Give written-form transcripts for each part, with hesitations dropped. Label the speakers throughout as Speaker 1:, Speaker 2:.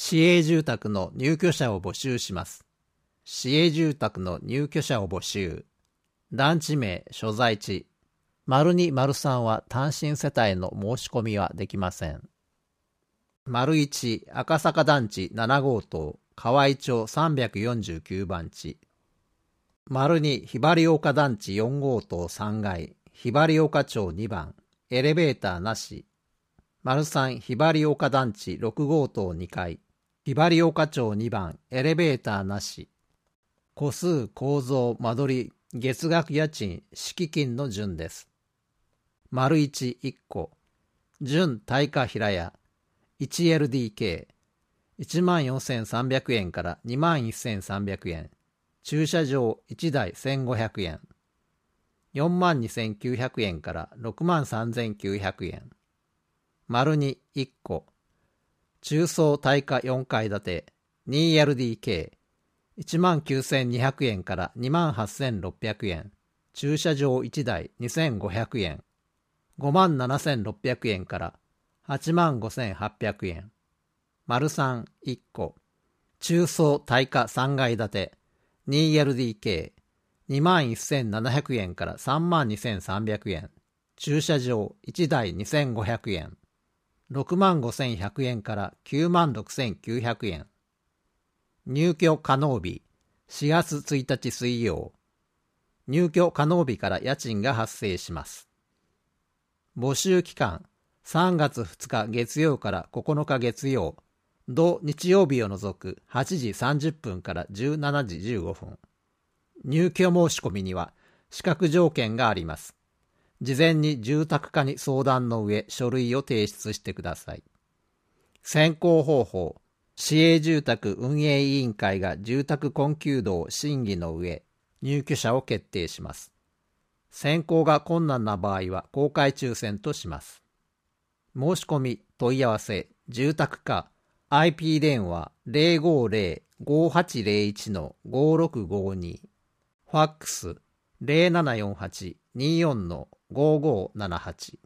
Speaker 1: 市営住宅の入居者を募集します。市営住宅の入居者を募集。団地名、所在地。②、③は単身世帯の申し込みはできません。①、赤坂団地7号棟、河合町349番地。②、ひばり丘団地4号棟3階、ひばり丘町2番、エレベーターなし。③、ひばり丘団地6号棟2階、ひばり丘町2番、エレベーターなし。戸数、構造、間取り、月額家賃、敷金の順です。①、1戸。準耐火平屋。1LDK。14,300円から21,300円。駐車場1台1,500円。42,900円から63,900円。②、1戸。中層耐火4階建て。2LDK。19,200円から28,600円。駐車場1台2,500円。57,600円から85,800円。③、1戸。中層耐火3階建て。2LDK。21,700円から32,300円。駐車場1台2,500円。65,100円から96,900円。入居可能日、4月1日水曜。入居可能日から家賃が発生します。募集期間、3月2日月曜から9日月曜、土日曜日を除く8時30分から17時15分。入居申し込みには資格条件があります。事前に住宅課に相談の上、書類を提出してください。選考方法、市営住宅運営委員会が住宅困窮度を審議の上、入居者を決定します。選考が困難な場合は公開抽選とします。申し込み、問い合わせ、住宅課、IP 電話 050-5801-5652、ファックス 0748-24-5578。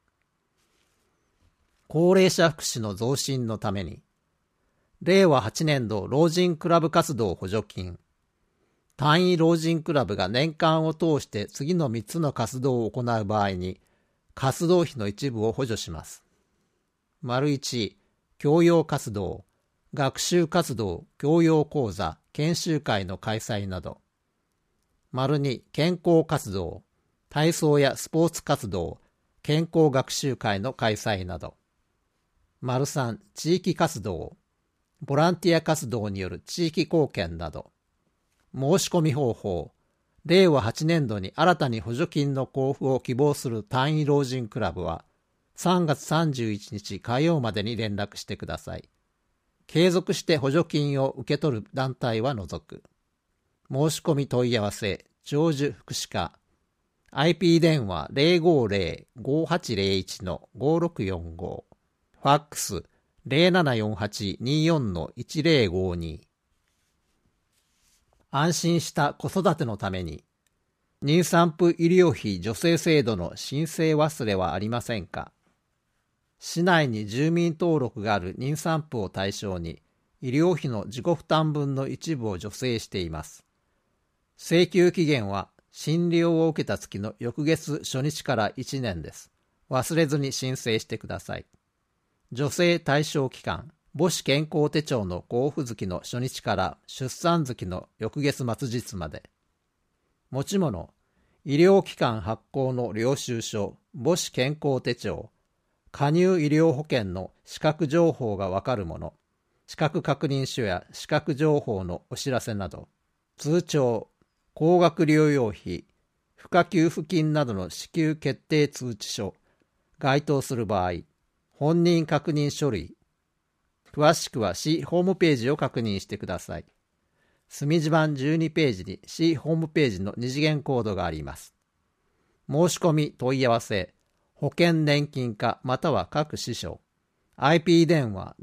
Speaker 1: 高齢者福祉の増進のために、令和8年度老人クラブ活動補助金。単位老人クラブが年間を通して次の3つの活動を行う場合に、活動費の一部を補助します。①、教養活動、学習活動、教養講座、研修会の開催など。②、健康活動、体操やスポーツ活動、健康学習会の開催など。③、地域活動、ボランティア活動による地域貢献など。申し込み方法、令和8年度に新たに補助金の交付を希望する単位老人クラブは、3月31日火曜までに連絡してください。継続して補助金を受け取る団体は除く。申し込み問い合わせ、長寿福祉課、IP 電話 050-5801-5645、ファックス0748-24-1052。安心した子育てのために、妊産婦医療費助成制度の申請忘れはありませんか？市内に住民登録がある妊産婦を対象に、医療費の自己負担分の一部を助成しています。請求期限は、診療を受けた月の翌月初日から1年です。忘れずに申請してください。助成対象期間、母子健康手帳の交付月の初日から出産月の翌月末日まで。持ち物、医療機関発行の領収書、母子健康手帳、加入医療保険の資格情報がわかるもの、資格確認書や資格情報のお知らせなど、通帳、高額療養費、賦課給付金などの支給決定通知書、該当する場合、本人確認書類、詳しくは市ホームページを確認してください。墨字版12ページに市ホームページの二次元コードがあります。申し込み問い合わせ、保険年金課または各支所、IP 電話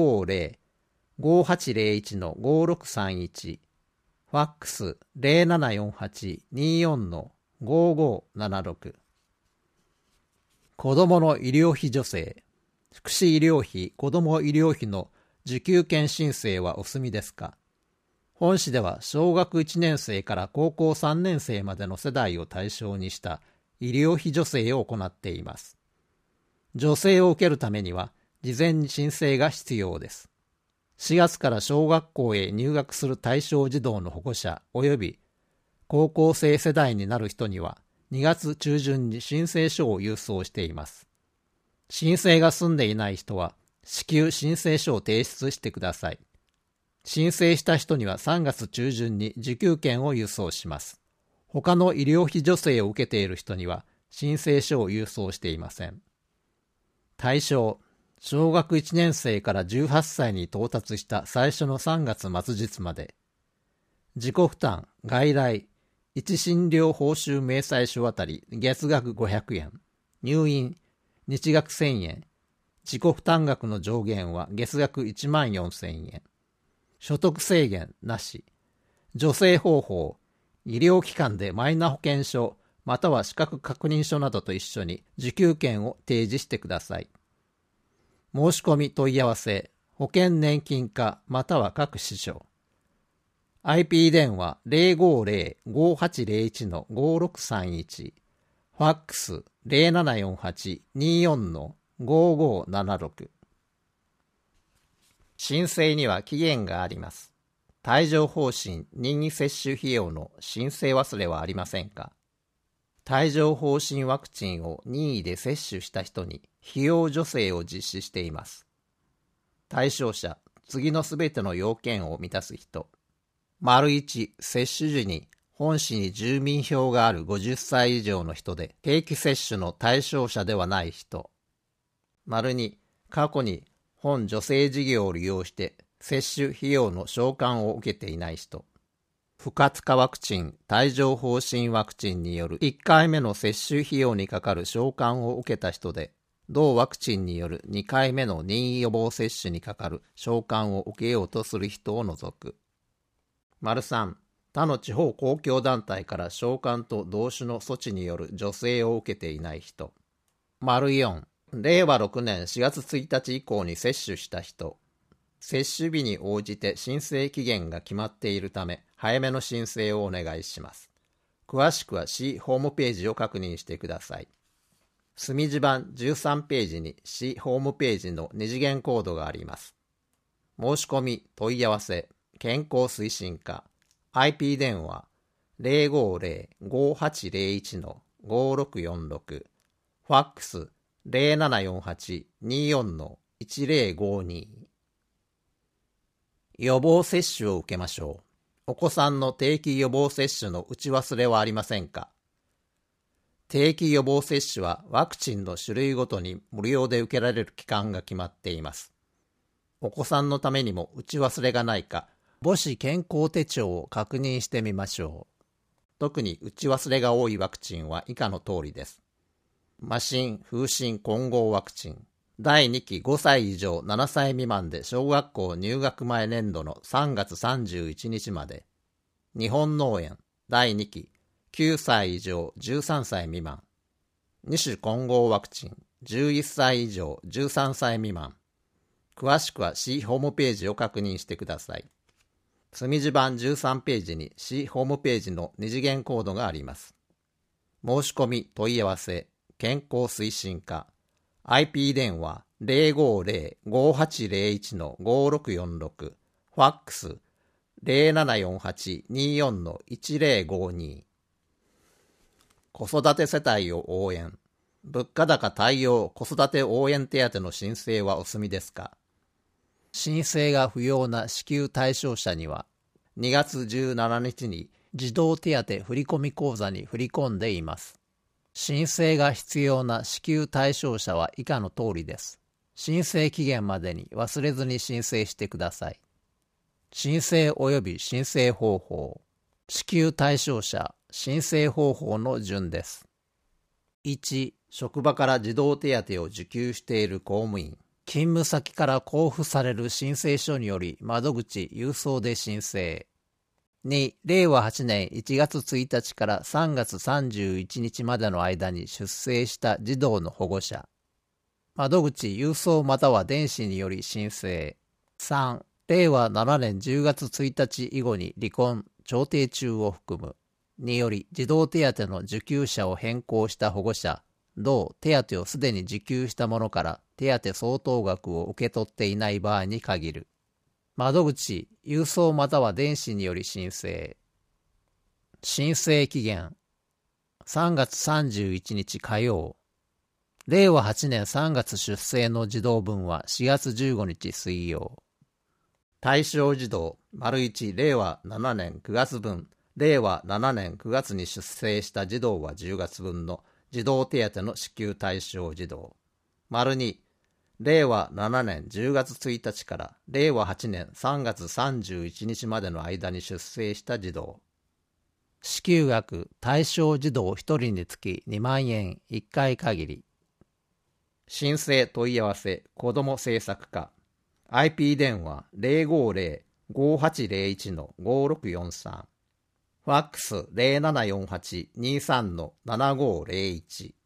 Speaker 1: 050-5801-5631、ファックス 0748-24-5576。子どもの医療費助成、福祉医療費、子ども医療費の受給権申請はお済みですか？本市では小学1年生から高校3年生までの世代を対象にした医療費助成を行っています。助成を受けるためには事前に申請が必要です。4月から小学校へ入学する対象児童の保護者及び高校生世代になる人には2月中旬に申請書を郵送しています。申請が済んでいない人は至急申請書を提出してください。申請した人には3月中旬に受給券を郵送します。他の医療費助成を受けている人には申請書を郵送していません。対象、小学1年生から18歳に到達した最初の3月末日まで。自己負担、外来、1診療報酬明細書あたり月額500円、入院、日額1000円、自己負担額の上限は月額14,000円。所得制限なし。助成方法、医療機関でマイナ保険証または資格確認書などと一緒に受給券を提示してください。申し込み問い合わせ、保険年金課または各支所。IP 電話 050-5801-5631、ファックス 0748-24-5576。申請には期限があります。帯状疱疹任意接種費用の申請忘れはありませんか？帯状疱疹ワクチンを任意で接種した人に費用助成を実施しています。対象者、次のすべての要件を満たす人。1、接種時に本市に住民票がある50歳以上の人で定期接種の対象者ではない人。2、過去に本助成事業を利用して接種費用の償還を受けていない人。不活化ワクチン、帯状疱疹ワクチンによる1回目の接種費用にかかる償還を受けた人で、同ワクチンによる2回目の任意予防接種にかかる償還を受けようとする人を除く。3、他の地方公共団体から償還と同種の措置による助成を受けていない人。4、令和6年4月1日以降に接種した人。接種日に応じて申請期限が決まっているため、早めの申請をお願いします。詳しくは市ホームページを確認してください。墨字版13ページに市ホームページの2次元コードがあります。申し込み、問い合わせ、健康推進課、IP 電話 050-5801-5646、ファックス 0748-24-1052。予防接種を受けましょう。お子さんの定期予防接種の打ち忘れはありませんか？定期予防接種はワクチンの種類ごとに無料で受けられる期間が決まっています。お子さんのためにも打ち忘れがないか、母子健康手帳を確認してみましょう。特に打ち忘れが多いワクチンは以下の通りです。麻疹、風疹混合ワクチン。第2期5歳以上7歳未満で小学校入学前年度の3月31日まで。日本脳炎第2期9歳以上13歳未満。2種混合ワクチン11歳以上13歳未満。詳しくは市ホームページを確認してください。墨字版13ページに市ホームページの2次元コードがあります。申し込み問い合わせ健康推進課IP 電話 050-5801-5646、ファックス 0748-24-1052。子育て世帯を応援。物価高対応子育て応援手当の申請はお済みですか？申請が不要な支給対象者には、2月17日に児童手当振込口座に振り込んでいます。申請が必要な支給対象者は以下の通りです。申請期限までに忘れずに申請してください。申請及び申請方法、支給対象者、申請方法の順です。1、職場から児童手当を受給している公務員、勤務先から交付される申請書により窓口郵送で申請。2、令和8年1月1日から3月31日までの間に出生した児童の保護者。窓口郵送または電子により申請。 3、令和7年10月1日以後に離婚、調停中を含むにより児童手当の受給者を変更した保護者、同手当をすでに受給した者から手当相当額を受け取っていない場合に限る。窓口、郵送または電子により申請。申請期限、3月31日火曜。令和8年3月出生の児童分は4月15日水曜。対象児童、1、令和7年9月分、令和7年9月に出生した児童は10月分の児童手当の支給対象児童。2、令和7年10月1日から令和8年3月31日までの間に出生した児童。支給額、対象児童1人につき2万円1回限り。申請問い合わせ、子ども政策課。IP 電話 050-5801-5643。ファックス 0748-23-7501。